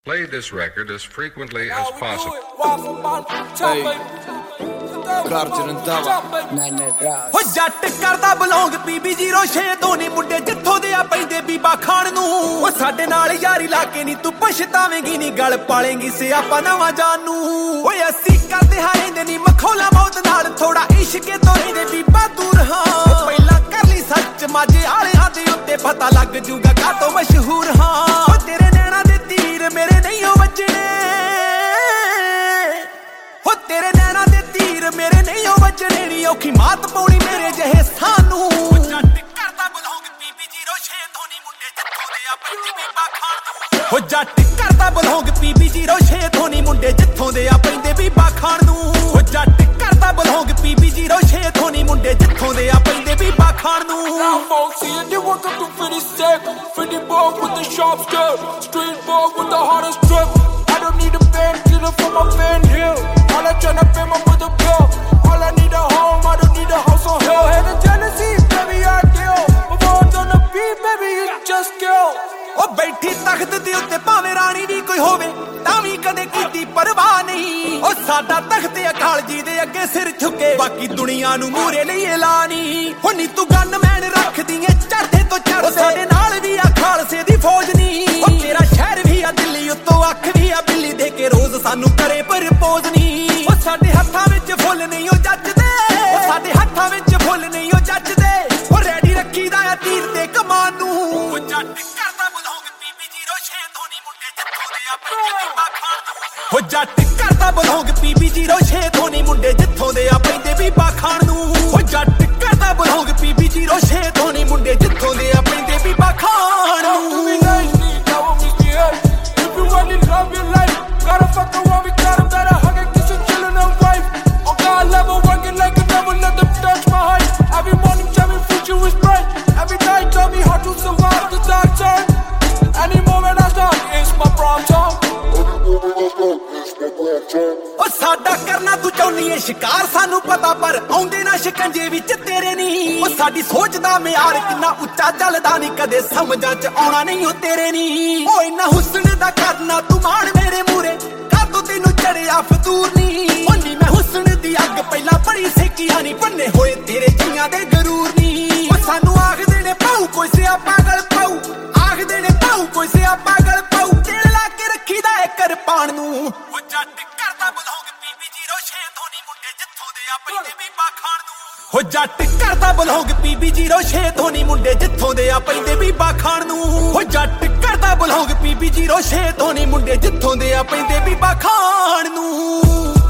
Play this record as frequently as possible. ਹੋ ਜੱਟ ਕਰਦਾ ਬਲੌਂਗ PB06 ਤੋਂ ਨੀ ਮੁੰਡੇ ਜਿੱਥੋਂ ਦੇ ਆ ਪੈਂਦੇ ਬੀਬਾ ਖਾਣ ਨੂੰ। ਉਹ ਸਾਡੇ ਨਾਲ ਯਾਰੀ ਲਾ ਕੇ ਨੀ ਤੂੰ ਪਛਤਾਵੇਂਗੀ ਨੀ ਗਲ ਪਾਲੇਂਗੀ ਸਿਆਪਾ ਨਵਾਂ ਜਾਨੂ। ਓਏ ਅਸੀਂ ਕਰਦੇ ਹਾਰੇਂਦੇ ਨੀ ਮਖੌਲਾ ਮੌਤ ਨਾਲ ਥੋੜਾ ਇਸ਼ਕੇ ਤੋਂ ਰਹਿੰਦੇ ਬੀਬਾ ਦੂਰ ਹਾਂ। ਪਹਿਲਾਂ ਕਰ ਲਈ ਸੱਚ ਮਾਝੇ ਆਲਿਆਂ ਦੇ ਉੱਤੇ ਪਤਾ ਲੱਗ ਜੂਗਾ ਕਾਤੋਂ ਮਸ਼ਹੂਰ ਹਾਂ। ਤੇਰੇ ਨੈਣਾ ਦੇ ਤੀਰ ਮੇਰੇ ਨਹੀਂ ਉਹ ਵੱਜਣੇ, ਹੋ ਤੇਰੇ ਨੈਣਾ ਦੇ ਤੀਰ ਮੇਰੇ ਨਹੀਂ ਉਹ ਵੱਜਣੇ ਨੀ ਔਖੀ ਮਾਤ ਪਾਉਣੀ ਮੇਰੇ ਜਿਹੇ ਸਾਨੂੰ। ਜੱਟ ਕਰਦਾ ਬਲੌਂਗ PB06 ਤੋਂ ਨੀ ਮੁੰਡੇ ਜਿੱਥੋਂ ਦੇ ਆ ਪੈਂਦੇ ਬੀਬਾ ਖਾਣ ਨੂੰ। ਹੋ ਜੱਟ ਕਰਦਾ ਬਲੌਂਗ PB06 ਤੋਂ ਨੀ ਮੁੰਡੇ ਜਿੱਥੋਂ ਦੇ ਆ ਪੈਂਦੇ ਬੀਬਾ ਖਾਣ ਨੂੰ। ਹੋ ਜੱਟ ਕਰਦਾ ਬਲੌਂਗ PB06 ਤੋਂ ਨੀ ਮੁੰਡੇ ਜਿੱਥੋਂ ਦੇ ਆ ਪੈਂਦੇ ਬੀਬਾ ਖਾਣ ਨੂੰ। I don't need a band killer for my fan hill. All I tryna pay my mother bill. All I need a home, I don't need a house on hill. Had a Tennessee, baby, I deal. My mom's on the beat, baby, it's just kill. ਉਹ ਬੈਠੀ ਤਖਤ ਦੇ ਉੱਤੇ ਭਾਵੇਂ ਰਾਣੀ ਵੀ ਕੋਈ ਹੋਵੇ ਤਾਂ ਵੀ ਕਦੇ ਕੀਤੀ ਪਰਵਾਹ ਨਹੀਂ। ਉਹ ਸਾਡਾ ਤਖਤ ਅਕਾਲ ਜੀ ਦੇ ਅੱਗੇ ਸਿਰ ਝੁਕੇ ਬਾਕੀ ਦੁਨੀਆ ਨੂੰ ਮੂਰੇ ਲਈ ਐਲਾਨੀ। ਹੁਣੀ ਤੂੰ ਗਨਮੈਨ ਰੱਖਦੀ ਏ ਚੜ੍ਹਦੇ ਤੋਂ ਚੜ੍ਹਦੇ, ਸਾਡੇ ਨਾਲ ਵੀ ਆ ਖਾਲਸੇ ਦੀ ਫੌਜ ਨਹੀਂ। ਉਹ ਤੇਰਾ ਸ਼ਹਿਰ ਵੀ ਆ ਦਿੱਲੀ ਉੱਤੋਂ ਅੱਖ ਵੀ ਆ ਬਿੱਲੀ ਦੇ ਕੇ ਰੋਜ਼ ਸਾਨੂੰ ਕਰੇ ਪ੍ਰਪੋਜ਼ ਨਹੀਂ। ਉਹ ਸਾਡੇ ਹੱਥਾਂ ਵਿੱਚ ਫੁੱਲ ਨਹੀਂ ਉਹ ਜੱਜਦੇ, ਉਹ ਸਾਡੇ ਹੱਥਾਂ ਵਿੱਚ ਫੁੱਲ ਨਹੀਂ ਉਹ ਜੱਜਦੇ। ਉਹ ਰੈਡੀ ਰੱਖੀਦਾ ਆ ਤੀਰ ਤੇ ਕਮਾਨ ਨੂੰ। ਉਹ ਜੱਟ ਕਰਦਾ ਬਲੌਂਗ PB06 ਤੋਂ ਨੀ ਮੁੰਡੇ ਜਿੱਥੋਂ ਦੇ ਆ ਪੈਂਦੇ ਬੀਬਾ ਖਾਣ ਨੂੰ। ਹੋ ਜੱਟ ਕਰਦਾ ਬਲੌਂਗ PB06 ਤੋਂ ਨੀ ਮੁੰਡੇ ਜਿੱਥੋਂ ਦੇ ਆ ਪੈਂਦੇ ਬੀਬਾ ਖਾਣ ਨੂੰ। ਹੋ ਜੱਟ ਕਰਦਾ ਬਲੌਂਗ PB06 ਤੋਂ ਨੀ ਮੁੰਡੇ ਜਿੱਥੋਂ ਦੇ ਆ ਪੈਂਦੇ ਬੀਬਾ ਖਾਣ ਨੂੰ। Gotta fuck around, we got him that I hug and kiss and chillin' and wife. On God level, working like a never let them touch my height. Every morning tell me future is bright. Every night tell me how to survive the dark time. Any moment I start, it's my prime time. ਉਹ ਸਾਡਾ ਕਰਨਾ ਤੂੰ ਚਾਹੁੰਦੀ ਏ ਸ਼ਿਕਾਰ ਸਾਨੂੰ ਪਤਾ ਪਰ ਆਉਂਦੇ ਨਾ ਸ਼ਿਕੰਜੇ ਵਿੱਚ ਤੇਰੇ ਨਹੀਂ। ਉਹ ਸਾਡੀ ਸੋਚ ਦਾ ਮਿਆਰ ਕਿੰਨਾ ਉੱਚਾ ਚੱਲਦਾ ਨਹੀਂ ਕਦੇ ਸਮਝਾਂ ਚ ਆਉਣਾ ਨਹੀਂ ਉਹ ਤੇਰੇ ਨਹੀਂ। ਉਹ ਇੰਨਾ ਹੁਸਨ ਦਾ ਕਰਨਾ ਤੂੰ ਮਾਣ ਮੇਰੇ ਮੂਰੇ ਕਾਤੋਂ ਤੈਨੂੰ ਚੜਿਆ ਫਤੂਰ ਨਹੀਂ। ਉਹ ਨੀ ਮੈਂ ਹੁਸਨ ਦੀ ਅੱਗ ਪਹਿਲਾਂ ਬੜੀ ਸੇਕੀਆਂ ਨਹੀਂ ਬੰਨੇ ਹੋਏ ਤੇਰੇ ਜੀਆਂ ਦੇ ਗਰੂਰ ਨਹੀਂ। ਉਹ ਸਾਨੂੰ ਆਖਦੇ ਨੇ ਪਾਉ ਕੋਈ ਸਿਆ ਪਾਗਲ ਪਾਉ, ਆਖਦੇ ਨੇ ਪਾਉ ਕੋਈ ਸਿਆ ਪਾਗਲ ਪਾਉ। ਤੇਲ ਲਾ ਕੇ ਰੱਖੀਦਾ ਏ ਕਿਰਪਾਨ ਨੂੰ। ਉਹ ਜੱਟ ਕਰਦਾ ਬਲੌਂਗ PB06 ਤੋਂ ਨੀ ਮੁੰਡੇ ਜਿੱਥੋਂ ਦੇ ਆ ਪੈਂਦੇ ਬੀਬਾ ਖਾਣ ਨੂੰ। ਹੋ ਜੱਟ ਕਰਦਾ ਬਲੌਂਗ PB06 ਤੋਂ ਨੀ ਮੁੰਡੇ ਜਿੱਥੋਂ ਦੇ ਆ ਪੈਂਦੇ ਬੀਬਾ ਖਾਣ ਨੂੰ। ਹੋ ਜੱਟ ਕਰਦਾ ਬਲੌਂਗ PB06 ਤੋਂ ਨੀ ਮੁੰਡੇ ਜਿੱਥੋਂ ਦੇ ਆ ਪੈਂਦੇ ਬੀਬਾ ਖਾਣ ਨੂੰ।